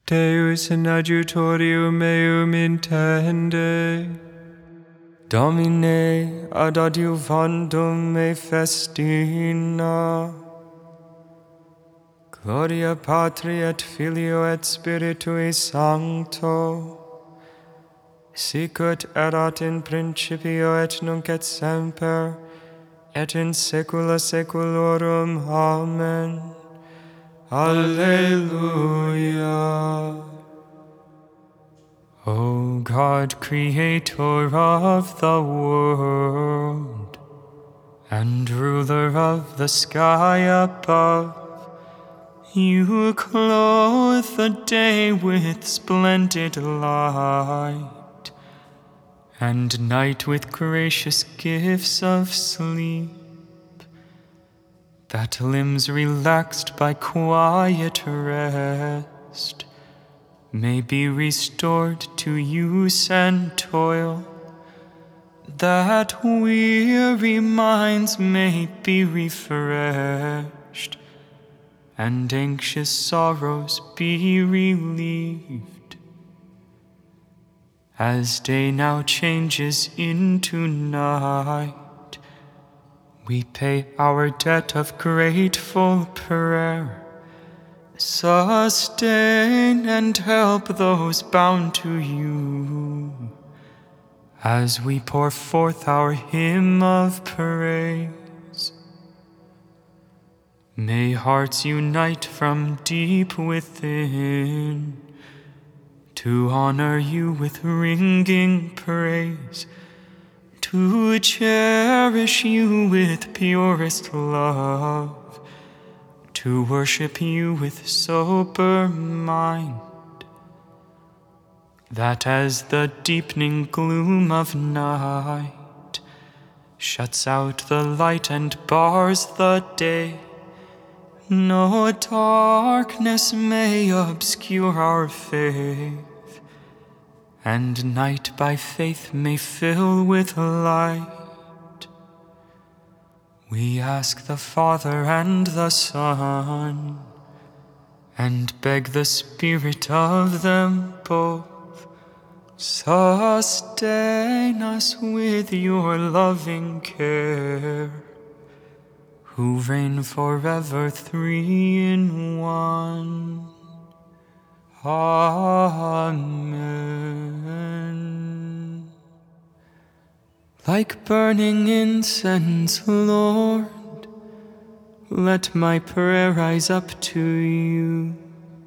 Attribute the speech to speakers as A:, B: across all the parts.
A: Deus in adjutorium meum intende. Domine ad adjuvandum me festina. Gloria Patri et Filio et Spiritui Sancto. Sic ut erat in principio et nunc et semper, et in saecula saeculorum. Amen. Alleluia. O God, creator of the world, and ruler of the sky above, you clothe the day with splendid light, and night with gracious gifts of sleep, that limbs relaxed by quiet rest may be restored to use and toil, that weary minds may be refreshed, and anxious sorrows be relieved. As day now changes into night, we pay our debt of grateful prayer. Sustain and help those bound to you, as we pour forth our hymn of praise. May hearts unite from deep within to honor you with ringing praise, to cherish you with purest love, to worship you with sober mind, that as the deepening gloom of night shuts out the light and bars the day, no darkness may obscure our faith, and night by faith may fill with light. We ask the Father and the Son, and beg the Spirit of them both, sustain us with your loving care, who reign forever three in one. Amen. Like burning incense, Lord, let my prayer rise up to you.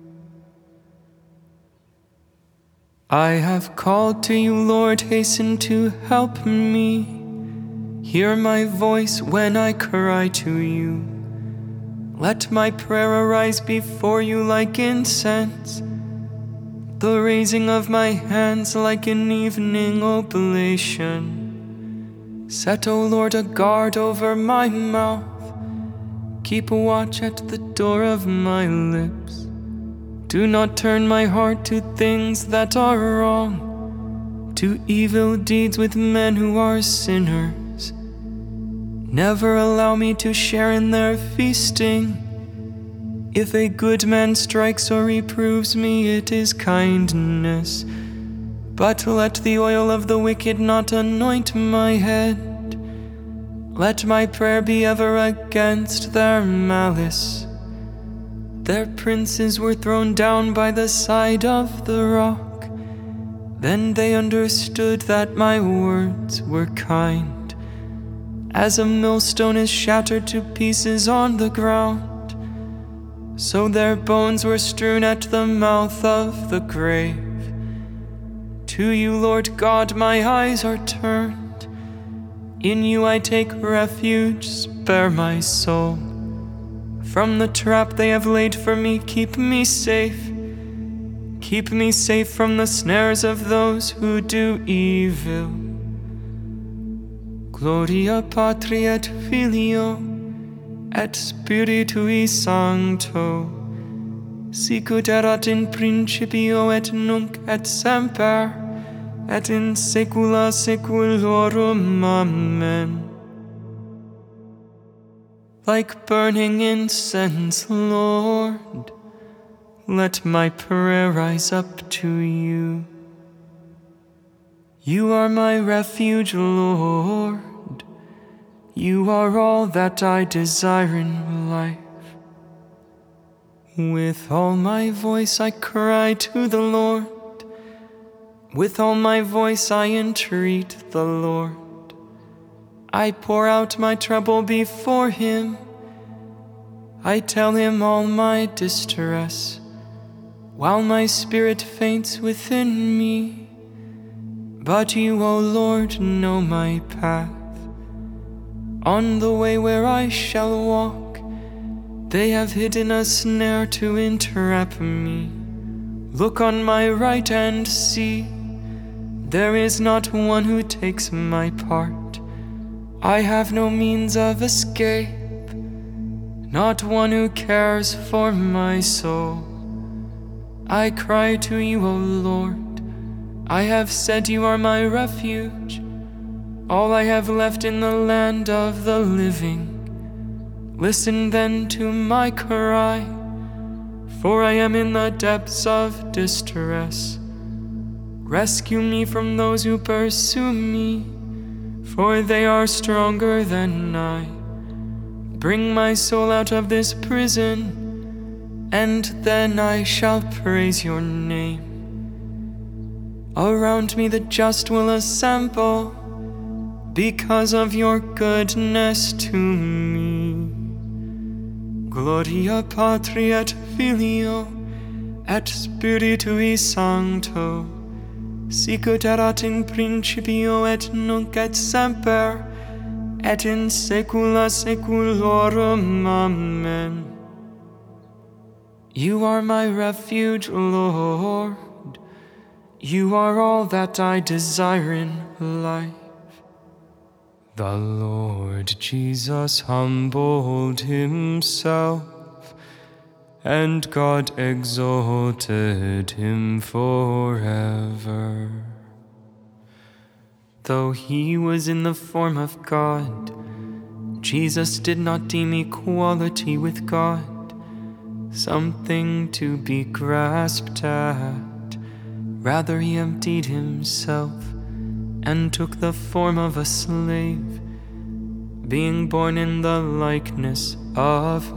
A: I have called to you, Lord, hasten to help me. Hear my voice when I cry to you. Let my prayer arise before you like incense, the raising of my hands like an evening oblation. Set, O Lord, a guard over my mouth. Keep a watch at the door of my lips. Do not turn my heart to things that are wrong, to evil deeds with men who are sinners. Never allow me to share in their feasting. If a good man strikes or reproves me, it is kindness. But let the oil of the wicked not anoint my head. Let my prayer be ever against their malice. Their princes were thrown down by the side of the rock. Then they understood that my words were kind. As a millstone is shattered to pieces on the ground, so their bones were strewn at the mouth of the grave. To you, Lord God, my eyes are turned. In you I take refuge, spare my soul. From the trap they have laid for me, keep me safe. Keep me safe from the snares of those who do evil. Gloria Patri et Filio et Spiritui Sancto, sic ut erat in principio et nunc et semper, et in saecula saeculorum. Amen. Like burning incense, Lord, let my prayer rise up to you. You are my refuge, Lord. You are all that I desire in life. With all my voice I cry to the Lord. With all my voice I entreat the Lord. I pour out my trouble before him. I tell him all my distress, while my spirit faints within me. But you, O Lord, know my path. On the way where I shall walk, they have hidden a snare to entrap me. Look on my right and see, there is not one who takes my part. I have no means of escape, not one who cares for my soul. I cry to you, O Lord. I have said you are my refuge, all I have left in the land of the living. Listen then to my cry, for I am in the depths of distress. Rescue me from those who pursue me, for they are stronger than I. Bring my soul out of this prison, and then I shall praise your name. Around me the just will assemble, because of your goodness to me. Gloria Patri et Filio et Spiritui Sancto, sicut erat in principio et nunc et semper, et in saecula saeculorum. Amen. You are my refuge, Lord. You are all that I desire in life. The Lord Jesus humbled himself, and God exalted him forever. Though he was in the form of God, Jesus did not deem equality with God something to be grasped at. Rather, he emptied himself and took the form of a slave, being born in the likeness of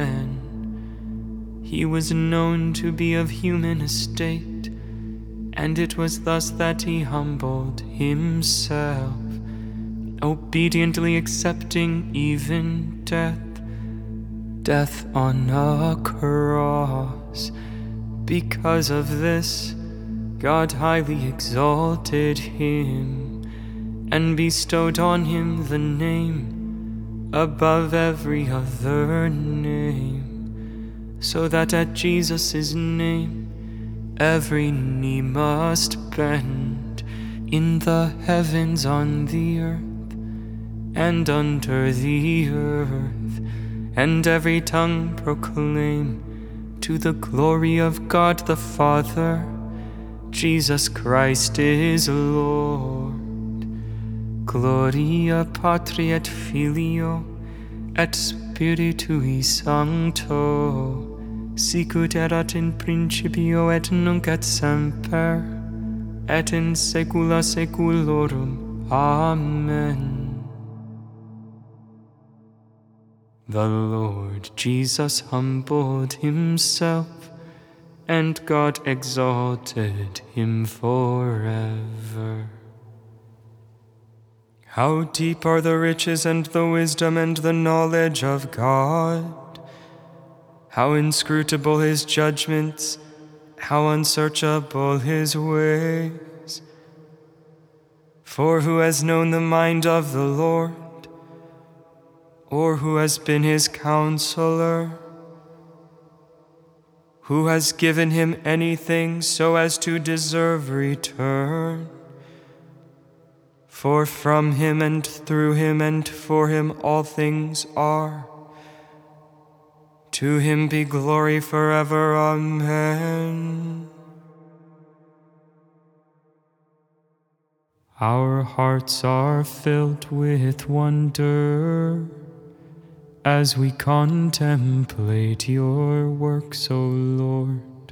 A: men. He was known to be of human estate, and it was thus that he humbled himself, obediently accepting even death on a cross. Because of this, God highly exalted him and bestowed on him the name above every other name, so that at Jesus' name every knee must bend, in the heavens, on the earth, and under the earth, and every tongue proclaim to the glory of God the Father, Jesus Christ is Lord. Gloria Patri et Filio et Spiritui Sancto, sicut erat in principio et nunc et semper, et in saecula saeculorum. Amen. The Lord Jesus humbled himself, and God exalted him forever. How deep are the riches and the wisdom and the knowledge of God! How inscrutable his judgments, how unsearchable his ways! For who has known the mind of the Lord, or who has been his counselor? Who has given him anything so as to deserve return? For from him and through him and for him all things are. To him be glory forever. Amen. Our hearts are filled with wonder as we contemplate your works, O Lord.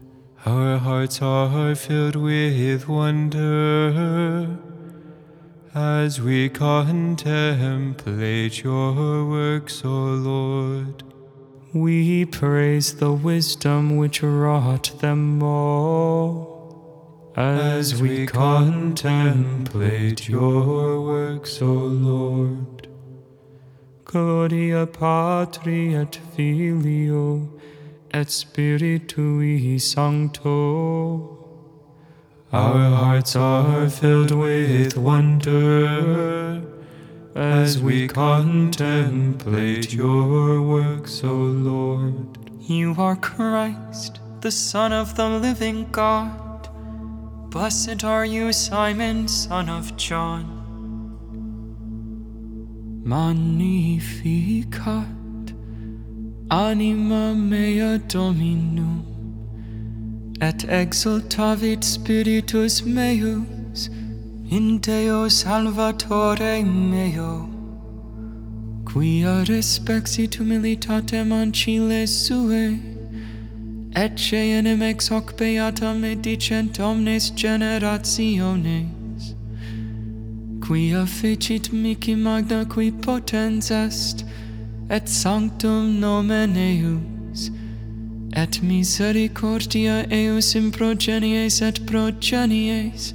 B: hearts are filled with wonder as we contemplate your works, O Lord.
A: We praise the wisdom which wrought them all. As we contemplate your works, O Lord. Gloria Patri et Filio et Spiritui Sancto. Our hearts are filled with wonder as we contemplate your works, O Lord. You are Christ, the Son of the living God. Blessed are you, Simon, son of John. Magnificat anima mea Dominum, et exultavit spiritus meus in Deo Salvatore meo, quia respexit humilitatem ancile suae, ecce enim ex hoc beatam edicent omnes generationes, quia fecit mihi magna qui potens est, et sanctum nomen eius, et misericordia eius in progenies et progenies,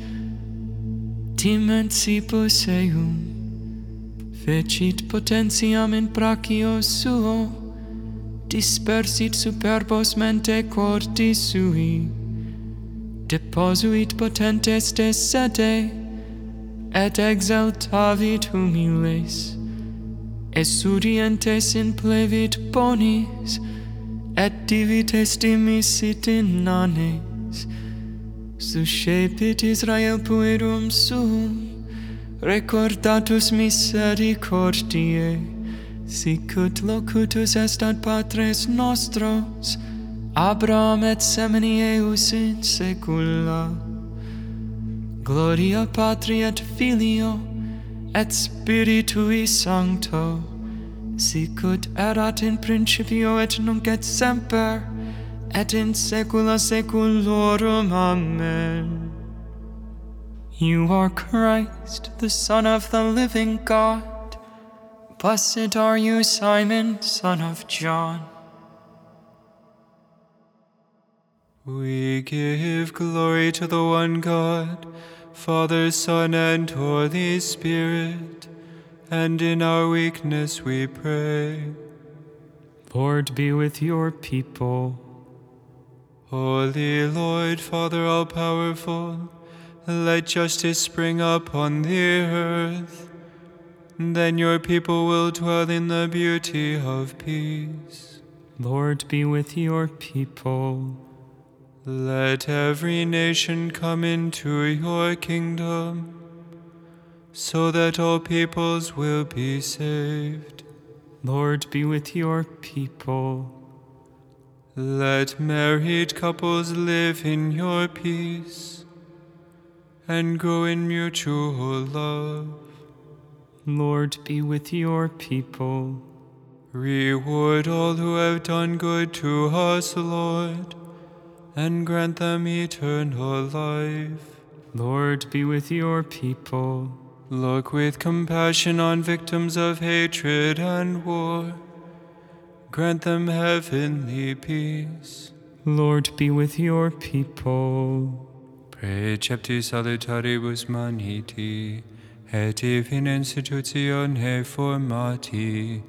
A: dimensibus eum, fecit potentiam in brachio suo, dispersit superbos mente cordis sui, deposuit potentes de sede, et exaltavit humiles, esudientes in plevit bonis, et divites dimisit in nanes, suscepit Israel puerum suum, recordatus misericordiae, sicut locutus est ad patres nostros, Abraham et semini eius in saecula. Gloria Patri et Filio, et Spiritui Sancto, sicut erat in principio et nunc et semper, et in saecula saeculorum. Amen. You are Christ, the Son of the living God. Blessed are you, Simon, son of John.
B: We give glory to the one God, Father, Son, and Holy Spirit, and in our weakness we pray.
A: Lord, be with your people.
B: Holy Lord, Father all-powerful, let justice spring up on the earth. Then your people will dwell in the beauty of peace.
A: Lord, be with your people.
B: Let every nation come into your kingdom, so that all peoples will be saved.
A: Lord, be with your people.
B: Let married couples live in your peace and grow in mutual love.
A: Lord, be with your people.
B: Reward all who have done good to us, Lord, and grant them eternal life.
A: Lord, be with your people.
B: Look with compassion on victims of hatred and war. Grant them heavenly peace.
A: Lord, be with your people.
B: Precepti salutaribus maniti, et divina institutione formati,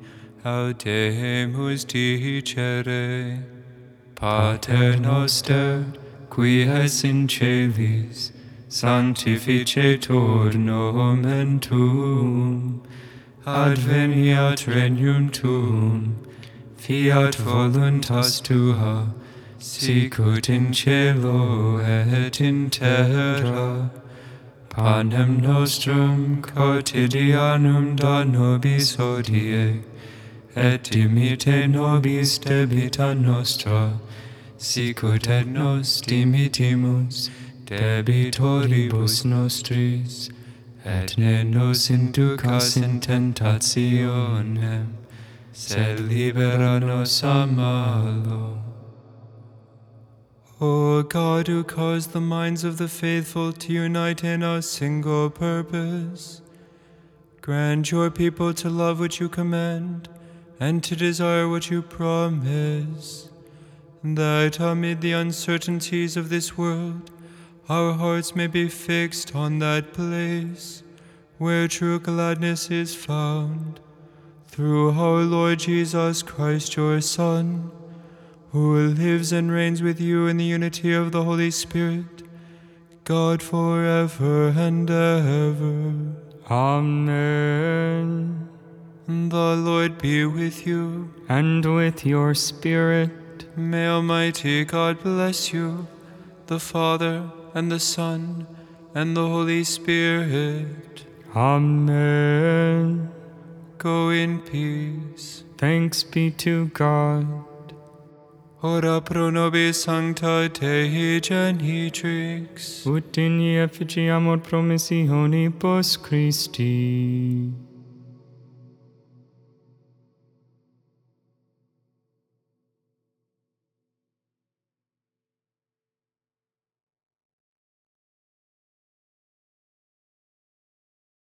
B: audemus dicere. Pater noster, qui es in celis, sanctificetur nomen tuum, adveniat regnum tuum, fiat voluntas tua, sicut in cielo et in terra. Panem nostrum quotidianum da nobis hodie, et dimitte nobis debita nostra, sicut et nos dimittimus debitoribus nostris, et ne nos inducas in tentationem, sed libera nos a malo. O God, who caused the minds of the faithful to unite in a single purpose, grant your people to love what you command and to desire what you promise, that amid the uncertainties of this world, our hearts may be fixed on that place where true gladness is found, through our Lord Jesus Christ, your Son, who lives and reigns with you in the unity of the Holy Spirit, God forever and ever.
A: Amen.
B: The Lord be with you.
A: And with your spirit.
B: May Almighty God bless you, the Father, and the Son, and the Holy Spirit.
A: Amen.
B: Go in peace.
A: Thanks be to God.
B: Ora pro nobis sancta Dei genitrix.
A: Ut in effigy amor promissionibus Christi.